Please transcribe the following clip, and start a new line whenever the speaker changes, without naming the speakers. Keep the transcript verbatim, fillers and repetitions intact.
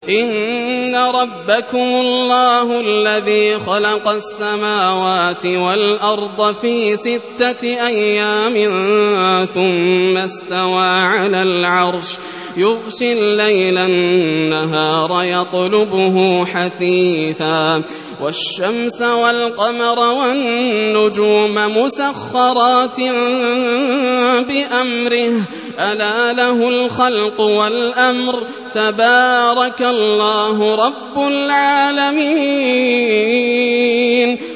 إن ربكم الله الذي خلق السماوات والأرض في ستة أيام ثم استوى على العرش يغشي الليل النهار يطلبه حثيثا والشمس والقمر والنجوم مسخرات بأمره ألا له الخلق والأمر تبارك الله رب العالمين